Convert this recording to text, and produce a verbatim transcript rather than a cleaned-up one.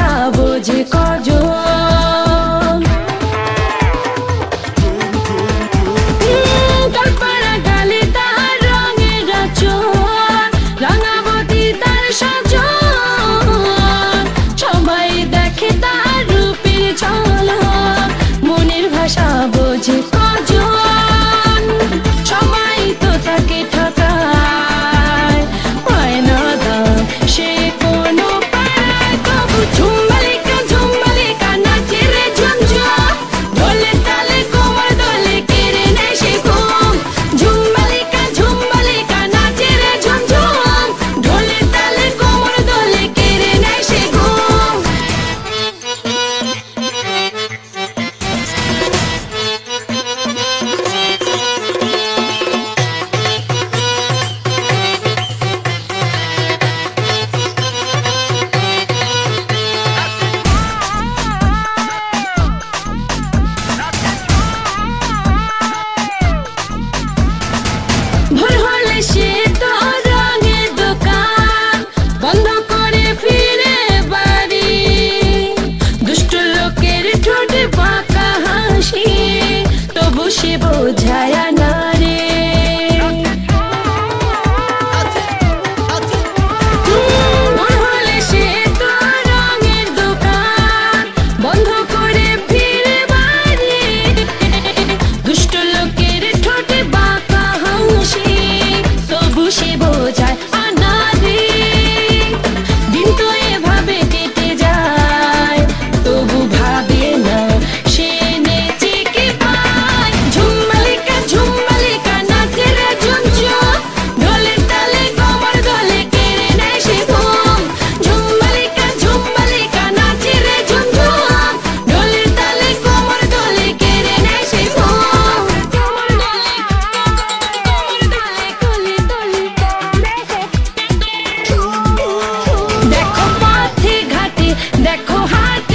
ভাষা বোঝে কজন। গালপাড়া গালে তার রঙের আঁচল, রাঙাবতী তার সাজন। সবাই দেখে তার রূপের ঝলক, মনের ভাষা বোঝে কজন। সবাই তো তাকে ঠকায়, পায় না দাম সে কোনো পাড়ায়। তবু ঝুমবালিকা ঝুমবালিকা নাচে রে ঝুমঝুম, ঢোলে তালে কোমর দোলে কেড়ে নেয় সে ঘুম। ঝুমবালিকা ঝুমবালিকা নাচে রে ঝুমঝুম, ঢোলে তালে কোমর দোলে কেড়ে নেয় সে ঘুম। ভোর হলে সে তো রঙের দোকান বন্ধ করে ফিরে বাড়ি। দুষ্ট লোকের ঠোঁটে বাঁকা হাসি, তবু সে বোঝায় না রে। ভোর হলে সে তো রঙের দোকান বন্ধ করে ফিরে বাড়ি। দুষ্ট লোকের ঠোঁটে বাঁকা হাসি, তবু সে বোঝায় আনা রে। দিন তো এভাবে কেটে যায়, তবু ভাবে না সে নেচে কি পায়। ঝুমবালিকা ঝুমবালিকা নাচে রে ঝুমঝুম, ঢোলে তালে কোমর দোলে কেড়ে নেয় সে ঘুম। ঝুমবালিকা ঝুমবালিকা নাচে রে ঝুমঝুম, ঢোলে তালে কোমর দোলে কেড়ে নেয় সে ঘুম। কোমর দোলে কোমর দোলে কোলে দোলে দেখো পথে ঘাটে দেখো হাট